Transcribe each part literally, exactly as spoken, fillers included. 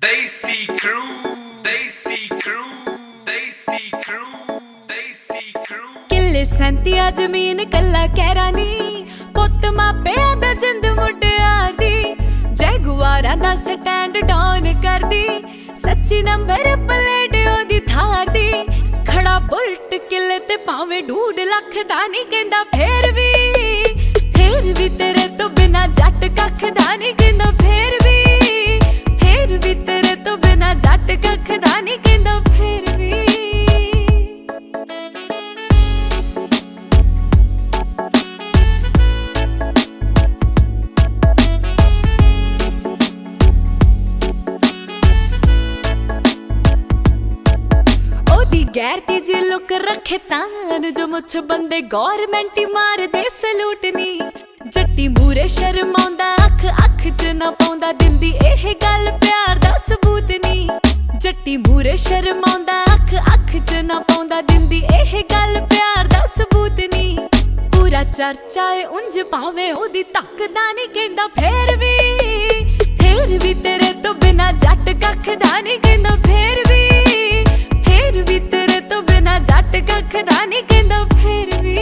Desi Crew, Desi Crew, Desi Crew, Desi Crew। किले सैंतिया जमीन कला कैरानी पुत मापिया दा जिंद मुटियार दी जैगुआरा दा स्टैंड डाउन कर दी सच्ची नंबर प्लेट ओदी थार दी खड़ा बुलट किले ते भावे ढूड लख दा नहीं कहंदा फेर भी फेर भी तेरे तो बिना जट कख दा नहीं कहंदा फेर भी फेर भी तेरे तो बिना जट कख दा नहीं कहंदा फेर भी। गैरती जी लुक रखे तान जो मुछ बंदे गौरमेंट ही मार दे सलूट नी जट्टी मूरे शर्माउंदा अख अख च ना पाउंदा दिंदी एह गल प्यार दा सबूत नी जट्टी मूरे शर्माउंदा अख अख च ना पाउंदा दिंदी एह गल प्यार दा सबूत नी पूरा चर्चा है उंज भावे ओदी तकदा नहीं कहंदा फेर भी फेर भी तेरे तो बिना जट कख दा नहीं कहंदा फेर भी फेर भी तेरे तो बिना जट कख दा नहीं कहंदा फेर भी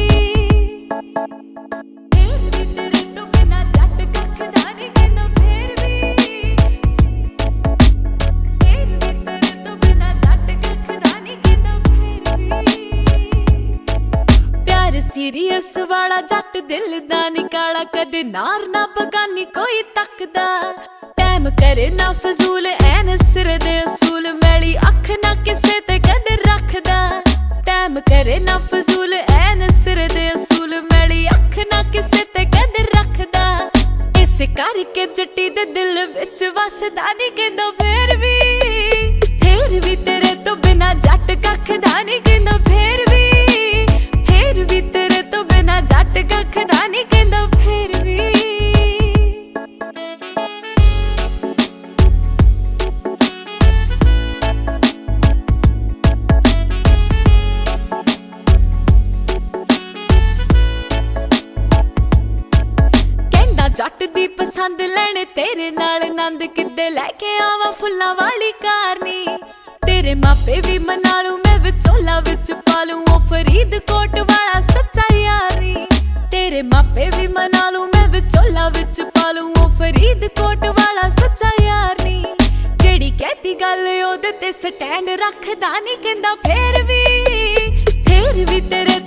फेर भी तेरे तो बिना जट कख दा नहीं कहंदा फेर भी फेर भी तेरे तो बिना जट कख दा नहीं कहंदा फेर भी। प्यार सीरियस वाला जट दिल दा निकाला कदे नार ना बगानी कोई तकदा टैम करे ना फजूल ऐन सिर दे असूल मैली अख ना किसे ते कदे रखदा टैम करे ना फजूल ऐन सिर दे असूल मैली अख ना किसे ते कदे रखदा इस करके जट्टी दे दिल विच वसदा नहीं कहंदा फेर भी फेर भी तेरे तो बिना जट कख दा नहीं कहंदा फेर भी फेर भी तेरे तो बिना जट कख दा नहीं कहंदा फेर भी। जट दी पसंद लैने तेरे नाल नंद किदे लैके आवा फुल्लां वाली कारनी तेरे मापे भी मना लूं मैं विचोला विच पालूं ओ फरीदकोट वाला सच्चा यारी तेरे मापे भी मना लूं मैं विचोला विच पालूं ओ फरीदकोट वाला सच्चा यारी जेड़ी कहती गल ओदे ते स्टैंड रखदा नहीं कहंदा फेर भी फेर भी तेरे